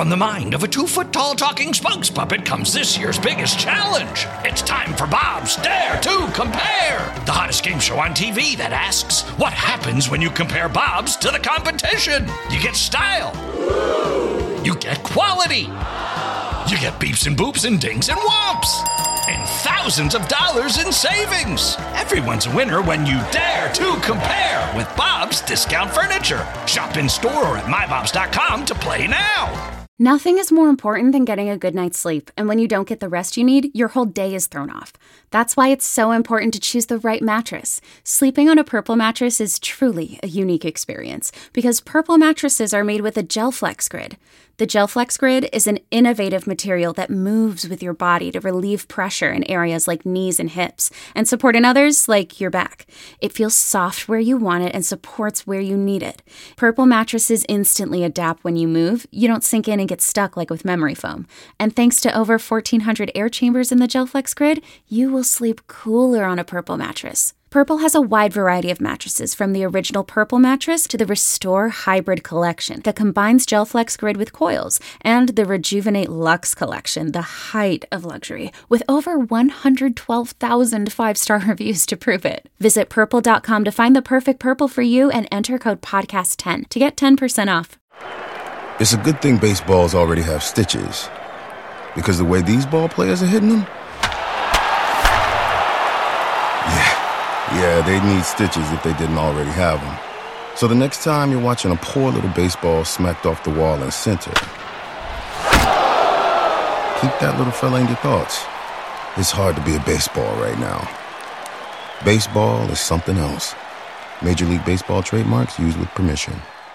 from the mind of a 2-foot-tall talking spokes puppet comes this year's biggest challenge. It's time for Bob's Dare to Compare, the hottest game show on TV that asks, what happens when you compare Bobs to the competition? You get style. You get quality. You get beeps and boops and dings and whomps. And thousands of dollars in savings. Everyone's a winner when you dare to compare with Bob's Discount Furniture. Shop in store or at mybobs.com to play now. Nothing is more important than getting a good night's sleep, and when you don't get the rest you need, your whole day is thrown off. That's why it's so important to choose the right mattress. Sleeping on a Purple mattress is truly a unique experience, because Purple mattresses are made with a GelFlex Grid. The GelFlex Grid is an innovative material that moves with your body to relieve pressure in areas like knees and hips, and support in others like your back. It feels soft where you want it and supports where you need it. Purple mattresses instantly adapt when you move. You don't sink in and get stuck like with memory foam. And thanks to over 1,400 air chambers in the GelFlex Grid, you will sleep cooler on a Purple mattress. Purple has a wide variety of mattresses, from the original Purple mattress to the Restore Hybrid collection that combines GelFlex Grid with coils, and the Rejuvenate Luxe collection, the height of luxury, with over 112,000 five-star reviews to prove it. Visit Purple.com to find the perfect Purple for you and enter code PODCAST10 to get 10% off. It's a good thing baseballs already have stitches, because the way these ball players are hitting them, yeah, they need stitches if they didn't already have them. So the next time you're watching a poor little baseball smacked off the wall in center, keep that little fella in your thoughts. It's hard to be a baseball right now. Baseball is something else. Major League Baseball trademarks used with permission.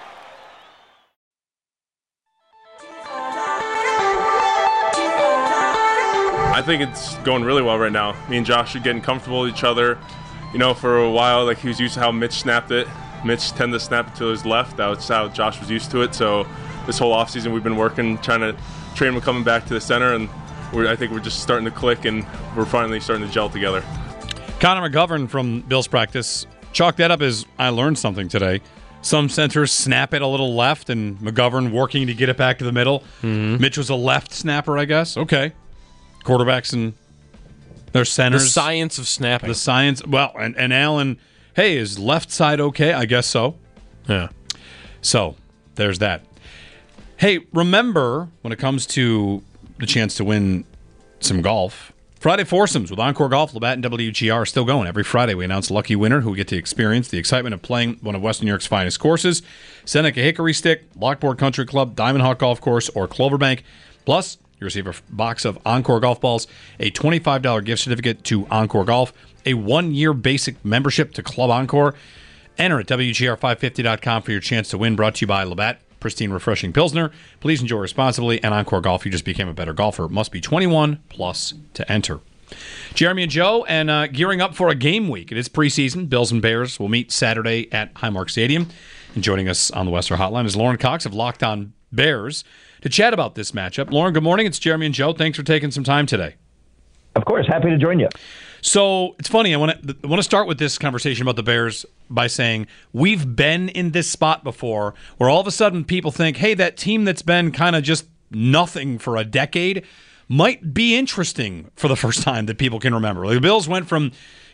I think it's going really well right now. Me and Josh are getting comfortable with each other. You know, for a while, like, he was used to how Mitch snapped it. Mitch tended to snap it to his left. That's how Josh was used to it. So this whole offseason, we've been working, trying to train him coming back to the center, and I think we're just starting to click, and we're finally starting to gel together. Connor McGovern from Bill's practice chalked that up as, I learned something today. Some centers snap it a little left, and McGovern working to get it back to the middle. Mm-hmm. Mitch was a left snapper, I guess. Okay. Quarterbacks and their centers. The science of snapping. The science. Well, and Allen, hey, is left side okay? I guess so. Yeah. So, there's that. Hey, remember, when it comes to the chance to win some golf, Friday foursomes with Encore Golf, Labatt, and WGR are still going. Every Friday, we announce a lucky winner who will get to experience the excitement of playing one of Western New York's finest courses, Seneca Hickory Stick, Lockport Country Club, Diamond Hawk Golf Course, or Cloverbank. Plus, you receive a box of Encore Golf balls, a $25 gift certificate to Encore Golf, a 1-year basic membership to Club Encore. Enter at WGR550.com for your chance to win. Brought to you by Labatt, pristine, refreshing Pilsner. Please enjoy responsibly. And Encore Golf, you just became a better golfer. Must be 21 plus to enter. Jeremy and Joe, and gearing up for a game week. It is preseason. Bills and Bears will meet Saturday at Highmark Stadium. And joining us on the Western Hotline is Lauren Cox of Locked On Bears to chat about this matchup. Lauren, good morning. It's Jeremy and Joe. Thanks for taking some time today. Of course. Happy to join you. So it's funny. I want to start with this conversation about the Bears by saying we've been in this spot before where all of a sudden people think, hey, that team that's been kind of just nothing for a decade might be interesting for the first time that people can remember. The Bills went from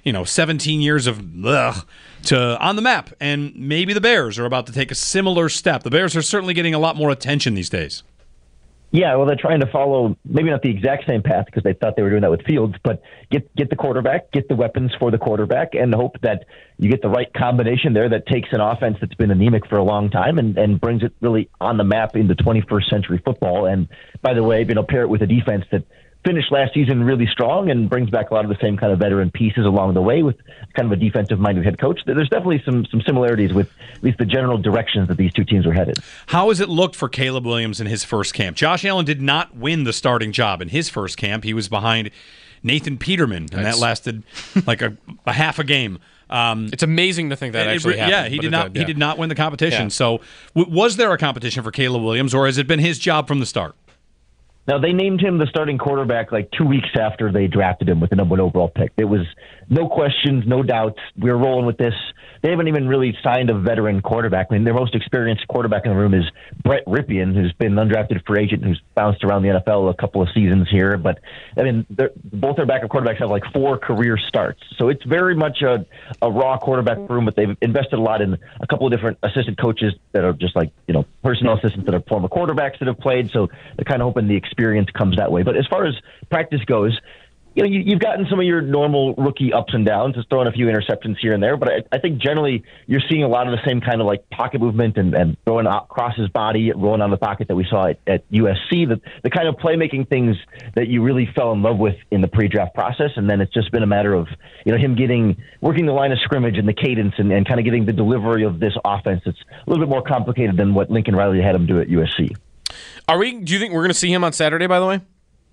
17 years of ugh to on the map, and maybe the Bears are about to take a similar step. The Bears are certainly getting a lot more attention these days. Yeah, well, they're trying to follow maybe not the exact same path because they thought they were doing that with Fields, but get the quarterback, get the weapons for the quarterback, and hope that you get the right combination there that takes an offense that's been anemic for a long time and brings it really on the map into 21st century football. And by the way, pair it with a defense that finished last season really strong and brings back a lot of the same kind of veteran pieces along the way with kind of a defensive-minded head coach. There's definitely some similarities with at least the general directions that these two teams are headed. How has it looked for Caleb Williams in his first camp? Josh Allen did not win the starting job in his first camp. He was behind Nathan Peterman, and that lasted like a half a game. It's amazing to think that actually happened. Yeah, he did not. He did not win the competition. Yeah. So, was there a competition for Caleb Williams, or has it been his job from the start? Now, they named him the starting quarterback like 2 weeks after they drafted him with the number 1 overall pick. There was no questions, no doubts. We were rolling with this. They haven't even really signed a veteran quarterback. I mean, their most experienced quarterback in the room is Brett Ripien, who's been an undrafted free agent, who's bounced around the NFL a couple of seasons here. But, I mean, both their backup quarterbacks have like 4 career starts. So it's very much a raw quarterback room, but they've invested a lot in a couple of different assistant coaches that are just like, personnel assistants that are former quarterbacks that have played. So they're kind of hoping the experience comes that way. But as far as practice goes, you've gotten some of your normal rookie ups and downs, just throwing a few interceptions here and there. But I think generally you're seeing a lot of the same kind of like pocket movement and throwing across his body, rolling on the pocket that we saw at USC, the kind of playmaking things that you really fell in love with in the pre-draft process. And then it's just been a matter of, him working the line of scrimmage and the cadence and kind of getting the delivery of this offense. It's a little bit more complicated than what Lincoln Riley had him do at USC. Do you think we're going to see him on Saturday, by the way?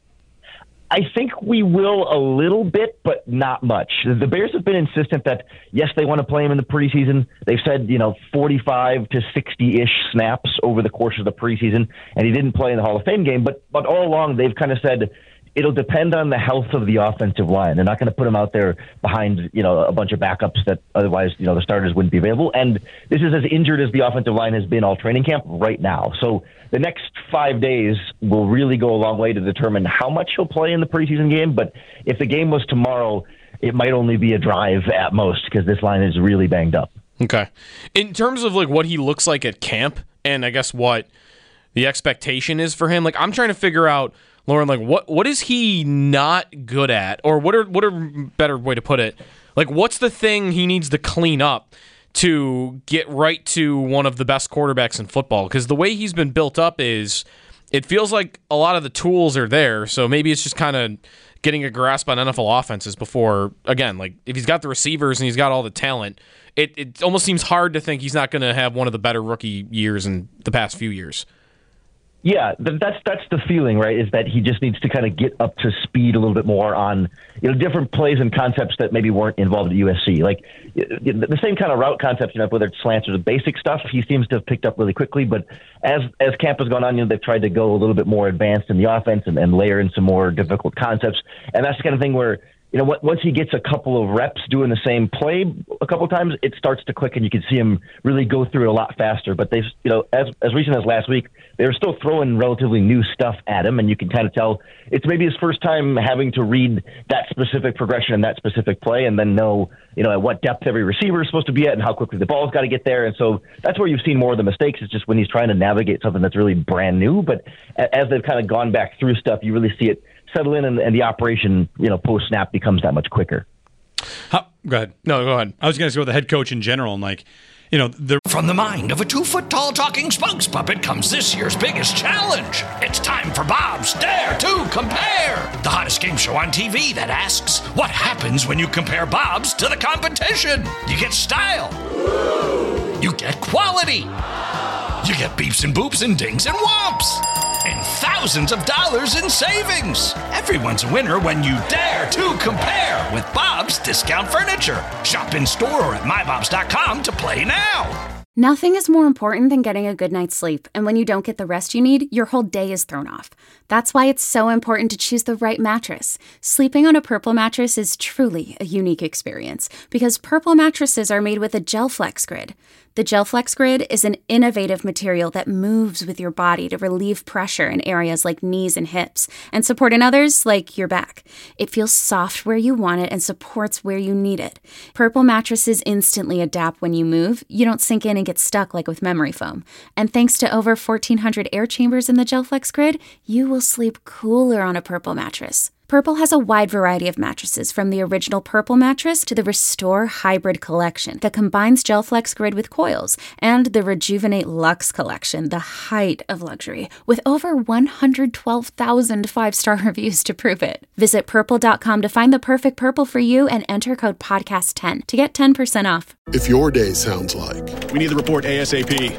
I think we will a little bit, but not much. The Bears have been insistent that, yes, they want to play him in the preseason. They've said, 45 to 60-ish snaps over the course of the preseason, and he didn't play in the Hall of Fame game. But all along, they've kind of said it'll depend on the health of the offensive line. They're not going to put him out there behind, a bunch of backups that otherwise, the starters wouldn't be available. And this is as injured as the offensive line has been all training camp right now. So the next 5 days will really go a long way to determine how much he'll play in the preseason game. But if the game was tomorrow, it might only be a drive at most because this line is really banged up. Okay. In terms of like what he looks like at camp and I guess what the expectation is for him, like I'm trying to figure out, Lauren, like what is he not good at, or what are better way to put it? Like what's the thing he needs to clean up to get right to one of the best quarterbacks in football? Because the way he's been built up is, it feels like a lot of the tools are there. So maybe it's just kind of getting a grasp on NFL offenses before, again, like if he's got the receivers and he's got all the talent, it almost seems hard to think he's not going to have one of the better rookie years in the past few years. Yeah, that's the feeling, right, is that he just needs to kind of get up to speed a little bit more on different plays and concepts that maybe weren't involved at USC. Like the same kind of route concepts, whether it's slants or the basic stuff, he seems to have picked up really quickly. But as camp has gone on, they've tried to go a little bit more advanced in the offense and layer in some more difficult concepts. And that's the kind of thing where once he gets a couple of reps doing the same play a couple of times, it starts to click and you can see him really go through it a lot faster. But they've, as recent as last week, they were still throwing relatively new stuff at him, and you can kind of tell it's maybe his first time having to read that specific progression and that specific play and then know, at what depth every receiver is supposed to be at and how quickly the ball's got to get there. And so that's where you've seen more of the mistakes, is just when he's trying to navigate something that's really brand new. But as they've kind of gone back through stuff, you really see it settle in, and the operation, post-snap becomes that much quicker. Go ahead. No, go ahead. I was going to go with the head coach in general, and From the mind of a 2-foot-tall talking spokes puppet comes this year's biggest challenge. It's time for Bob's Dare to Compare, the hottest game show on TV that asks, what happens when you compare Bob's to the competition? You get style. You get quality. You get beeps and boops and dings and whomps. And thousands of dollars in savings. Everyone's a winner when you dare to compare with Bob's Discount Furniture. Shop in store or at mybobs.com to play now. Nothing is more important than getting a good night's sleep, and when you don't get the rest you need, your whole day is thrown off. That's why it's so important to choose the right mattress. Sleeping on a Purple mattress is truly a unique experience, because Purple mattresses are made with a GelFlex Grid. The GelFlex Grid is an innovative material that moves with your body to relieve pressure in areas like knees and hips, and support in others like your back. It feels soft where you want it and supports where you need it. Purple mattresses instantly adapt when you move. You don't sink in and get stuck like with memory foam. And thanks to over 1,400 air chambers in the GelFlex Grid, you will sleep cooler on a Purple mattress. Purple has a wide variety of mattresses, from the original Purple mattress to the Restore Hybrid collection that combines GelFlex Grid with coils, and the Rejuvenate Luxe collection, the height of luxury, with over 112,000 5-star reviews to prove it. Visit purple.com to find the perfect Purple for you and enter code podcast10 to get 10% off. If your day sounds like, we need the report ASAP,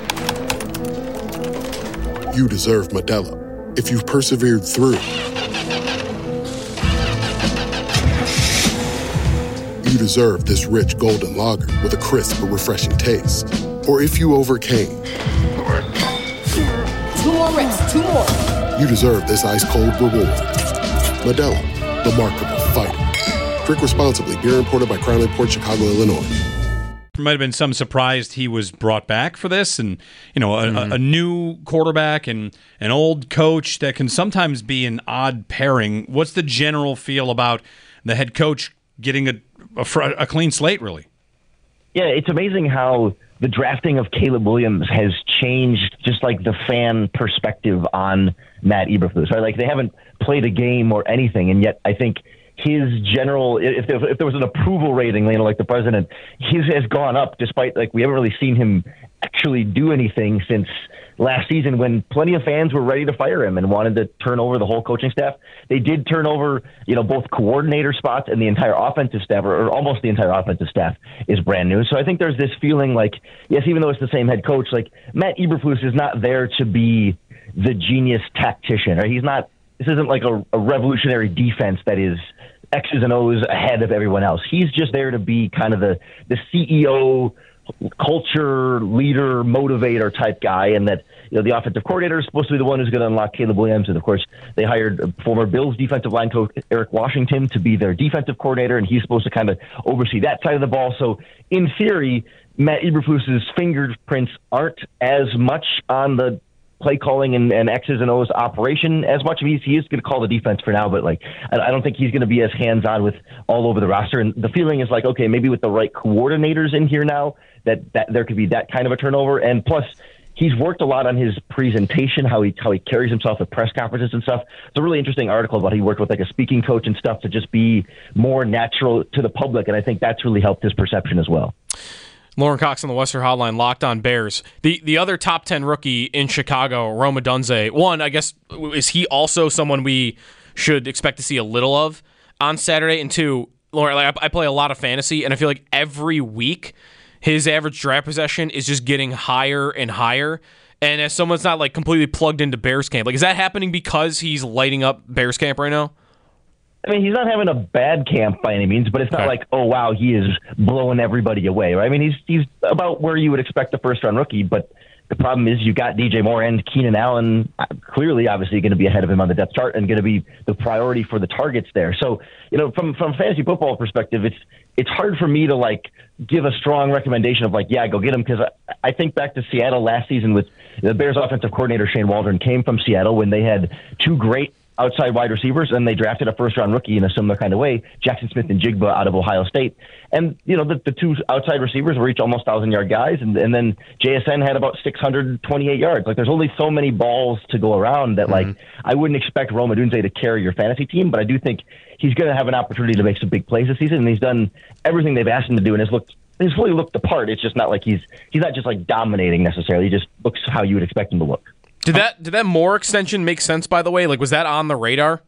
you deserve Modelo. If you've persevered through, you deserve this rich golden lager with a crisp but refreshing taste. Or if you overcame. 2 more reps, 2 more. you deserve this ice-cold reward. Modelo, the mark of a fighter. Drink responsibly. Beer imported by Crown Imports, Chicago, Illinois. There might have been some surprised he was brought back for this, and a new quarterback and an old coach that can sometimes be an odd pairing. What's the general feel about the head coach getting a clean slate, really? Yeah, it's amazing how the drafting of Caleb Williams has changed just like the fan perspective on Matt Eberflus. Right? Like they haven't played a game or anything, and yet I think his general, if there was an approval rating, like the president, his has gone up despite like we haven't really seen him actually do anything since last season when plenty of fans were ready to fire him and wanted to turn over the whole coaching staff. They did turn over, both coordinator spots and the entire offensive staff, or almost the entire offensive staff is brand new. So I think there's this feeling like, yes, even though it's the same head coach, like Matt Eberflus is not there to be the genius tactician, right? This isn't like a revolutionary defense that is X's and O's ahead of everyone else. He's just there to be kind of the CEO, culture, leader, motivator type guy, and that the offensive coordinator is supposed to be the one who's going to unlock Caleb Williams. And of course, they hired former Bills defensive line coach Eric Washington to be their defensive coordinator, and he's supposed to kind of oversee that side of the ball. So in theory, Matt Eberflus's fingerprints aren't as much on the play calling and X's and O's operation as much. He is going to call the defense for now, but I don't think he's going to be as hands-on with all over the roster. And the feeling is like, okay, maybe with the right coordinators in here now, that there could be that kind of a turnover. And plus, he's worked a lot on his presentation, how he carries himself at press conferences and stuff. It's a really interesting article about he worked with like a speaking coach and stuff to just be more natural to the public. And I think that's really helped his perception as well. Lauren Cox on the Western Hotline, Locked On Bears. The other top 10 rookie in Chicago, Rome Odunze. One, I guess, is he also someone we should expect to see a little of on Saturday? And two, Lauren, I play a lot of fantasy, and I feel like every week his average draft possession is just getting higher and higher. And as someone's not completely plugged into Bears camp, is that happening because he's lighting up Bears camp right now? I mean, he's not having a bad camp by any means, but it's not like, oh, wow, he is blowing everybody away, right? I mean, he's about where you would expect a first-round rookie, but the problem is you got DJ Moore and Keenan Allen clearly, obviously, going to be ahead of him on the depth chart and going to be the priority for the targets there. So, from a fantasy football perspective, it's hard for me to, give a strong recommendation of, go get him, because I think back to Seattle last season with the Bears offensive coordinator, Shane Waldron, came from Seattle when they had two great outside wide receivers, and they drafted a first-round rookie in a similar kind of way, Jackson Smith and Jigba out of Ohio State. And, the two outside receivers were each almost 1,000-yard guys, and then JSN had about 628 yards. There's only so many balls to go around that, I wouldn't expect Rome Odunze to carry your fantasy team, but I do think he's going to have an opportunity to make some big plays this season, and he's done everything they've asked him to do, and he's fully looked the part. It's just not like he's not just, dominating necessarily. He just looks how you would expect him to look. Did that Moore extension make sense, by the way? Was that on the radar?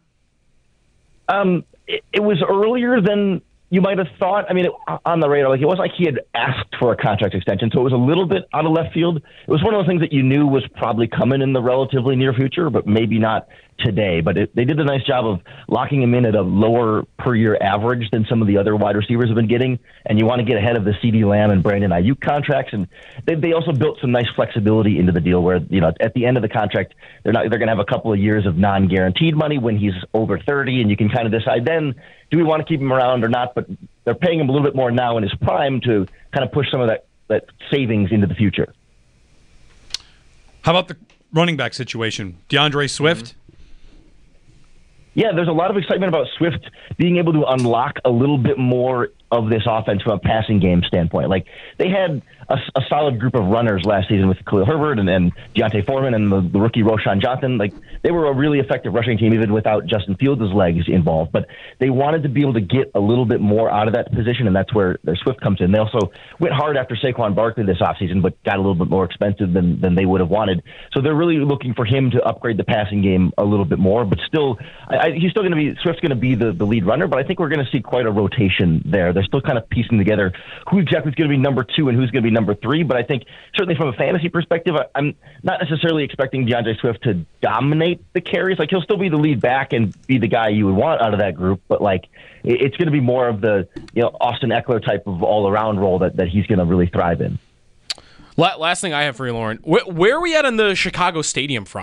It was earlier than you might have thought. I mean, on the radar. It wasn't like he had asked for a contract extension, so it was a little bit out of left field. It was one of those things that you knew was probably coming in the relatively near future, but maybe not today. But they did a nice job of locking him in at a lower per-year average than some of the other wide receivers have been getting, and you want to get ahead of the CeeDee Lamb and Brandon Ayuk contracts. And they also built some nice flexibility into the deal where, at the end of the contract, they're going to have a couple of years of non-guaranteed money when he's over 30, and you can kind of decide then, do we want to keep him around or not? But they're paying him a little bit more now in his prime to kind of push some of that savings into the future. How about the running back situation? DeAndre Swift? Mm-hmm. Yeah, there's a lot of excitement about Swift being able to unlock a little bit more of this offense from a passing game standpoint. They had a solid group of runners last season with Khalil Herbert and Deontay Foreman and the rookie Roschon Johnson. They were a really effective rushing team even without Justin Fields' legs involved. But they wanted to be able to get a little bit more out of that position, and that's where their Swift comes in. They also went hard after Saquon Barkley this offseason, but got a little bit more expensive than they would have wanted. So they're really looking for him to upgrade the passing game a little bit more. But still, he's still going to be Swift's going to be the lead runner, but I think we're going to see quite a rotation there. They're still kind of piecing together who exactly is going to be number 2 and who's going to be number 3. But I think certainly from a fantasy perspective, I'm not necessarily expecting DeAndre Swift to dominate the carries. He'll still be the lead back and be the guy you would want out of that group. But it's going to be more of the Austin Eckler type of all around role that he's going to really thrive in. Last thing I have for you, Lauren, where are we at on the Chicago Stadium front?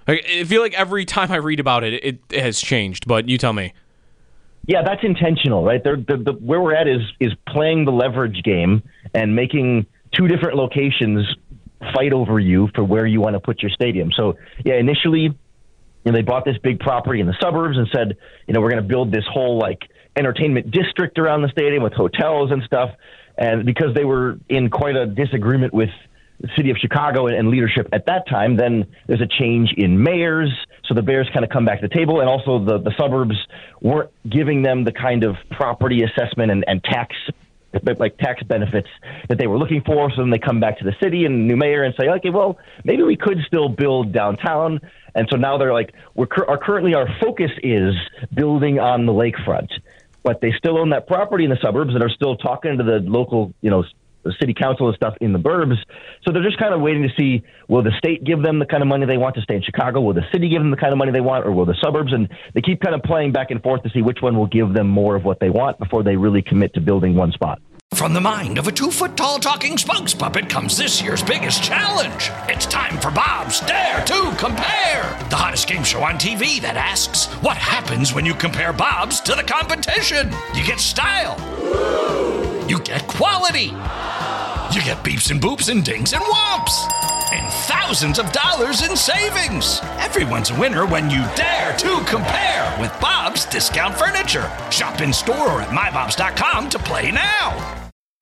I feel like every time I read about it, it has changed, but you tell me. Yeah, that's intentional, right? Where we're at is playing the leverage game and making two different locations fight over you for where you want to put your stadium. So, yeah, initially, they bought this big property in the suburbs and said, we're going to build this whole entertainment district around the stadium with hotels and stuff. And because they were in quite a disagreement with the city of Chicago and leadership at that time, then there's a change in mayors. So the Bears kind of come back to the table. And also the suburbs weren't giving them the kind of property assessment and tax benefits that they were looking for. So then they come back to the city and new mayor and say, okay, well, maybe we could still build downtown. And so now they're like, currently our focus is building on the lakefront. But they still own that property in the suburbs and are still talking to the local, the city council and stuff in the burbs. So they're just kind of waiting to see, will the state give them the kind of money they want to stay in Chicago? Will the city give them the kind of money they want, or will the suburbs? And they keep kind of playing back and forth to see which one will give them more of what they want before they really commit to building one spot. From the mind of a 2-foot-tall talking spokes puppet comes this year's biggest challenge. It's time for Bob's Dare to Compare, the hottest game show on TV that asks, what happens when you compare Bob's to the competition? You get style. You get quality. You get beeps and boops and dings and whomps. And thousands of dollars in savings. Everyone's a winner when you dare to compare with Bob's Discount Furniture. Shop in store or at mybobs.com to play now.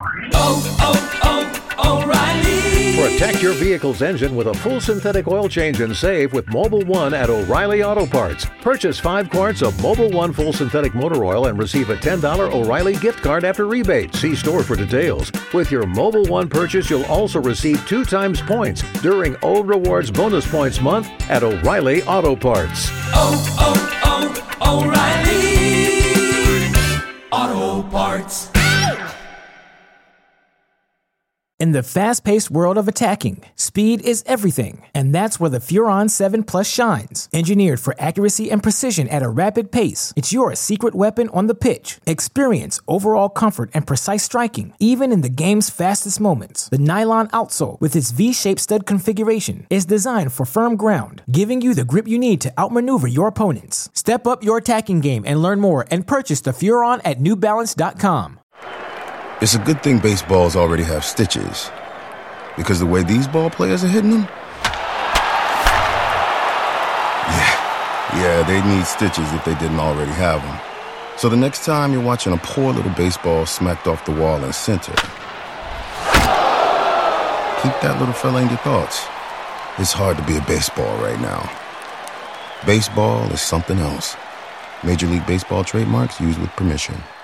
O'Reilly. Protect your vehicle's engine with a full synthetic oil change and save with Mobil 1 at O'Reilly Auto Parts. Purchase 5 quarts of Mobil 1 full synthetic motor oil and receive a $10 O'Reilly gift card after rebate. See store for details. With your Mobil 1 purchase, you'll also receive 2 times points during O Rewards Bonus Points Month at O'Reilly Auto Parts. O'Reilly Auto Parts. In the fast-paced world of attacking, speed is everything, and that's where the Furon 7 Plus shines. Engineered for accuracy and precision at a rapid pace, it's your secret weapon on the pitch. Experience overall comfort and precise striking, even in the game's fastest moments. The nylon outsole, with its V-shaped stud configuration, is designed for firm ground, giving you the grip you need to outmaneuver your opponents. Step up your attacking game and learn more and purchase the Furon at NewBalance.com. It's a good thing baseballs already have stitches, because the way these ball players are hitting them, yeah, they need stitches if they didn't already have them. So the next time you're watching a poor little baseball smacked off the wall in center, keep that little fella in your thoughts. It's hard to be a baseball right now. Baseball is something else. Major League Baseball trademarks used with permission.